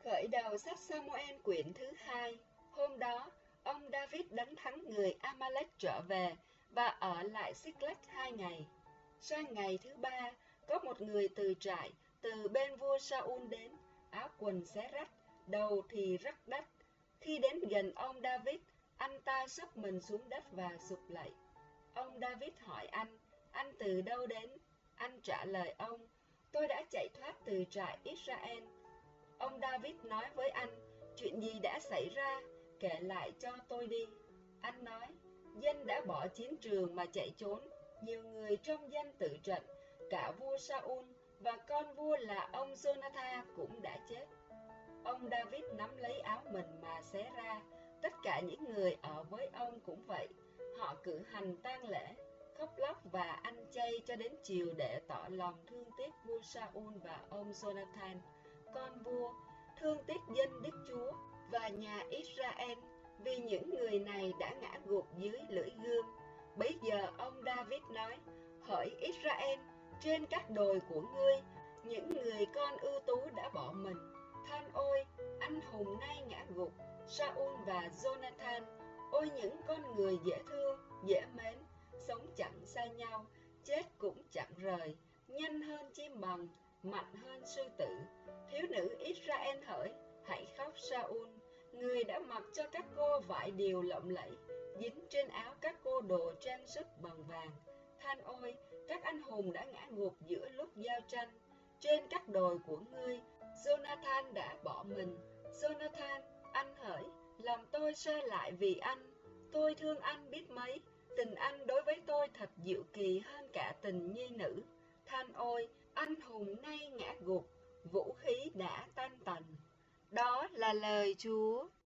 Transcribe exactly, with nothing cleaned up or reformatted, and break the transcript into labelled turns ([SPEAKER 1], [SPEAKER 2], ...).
[SPEAKER 1] Khởi đầu sách Sa-mu-el quyển thứ hai. Hôm đó, ông David đánh thắng người A-ma-lek trở về và ở lại Xích-lách hai ngày. Sang ngày thứ ba, có một người từ trại từ bên vua Sa-un đến, áo quần xé rách, đầu thì rắc đất. Khi đến gần ông David, anh ta sấp mình xuống đất và sụp lạy. Ông David hỏi anh, anh từ đâu đến? Anh trả lời ông, tôi đã chạy thoát từ trại Israel. Ông David nói với anh, chuyện gì đã xảy ra, kể lại cho tôi đi. Anh nói, dân đã bỏ chiến trường mà chạy trốn, nhiều người trong dân tử trận, cả vua Sa-un và con vua là ông Jonathan cũng đã chết. Ông David nắm lấy áo mình mà xé ra, tất cả những người ở với ông cũng vậy. Họ cử hành tang lễ, khóc lóc và ăn chay cho đến chiều để tỏ lòng thương tiếc vua Sa-un và ông Jonathan, con vua, thương tiếc dân Đức Chúa và nhà Israel, vì những người này đã ngã gục dưới lưỡi gươm. Bấy giờ ông David nói, hỡi Israel, trên các đồi của ngươi, những người con ưu tú đã bỏ mình. Than ôi, anh hùng nay ngã gục, Sa-un và Jonathan, ôi những con người dễ thương, dễ mến, sống chẳng xa nhau, chết cũng chẳng rời, nhanh hơn chim bằng, mạnh hơn sư tử. Thiếu nữ Israel hỡi, hãy khóc Sa-un, người đã mặc cho các cô vải điều lộng lẫy, dính trên áo các cô đồ trang sức bằng vàng. Than ôi, các anh hùng đã ngã gục giữa lúc giao tranh. Trên các đồi của ngươi, Jonathan đã bỏ mình. Jonathan, anh hỡi, lòng tôi xe lại vì anh. Tôi thương anh biết mấy, tình anh đối với tôi thật diệu kỳ hơn cả tình nhi nữ. Than ôi, anh hùng nay ngã gục, vũ khí đã tan tành. Đó là lời Chúa.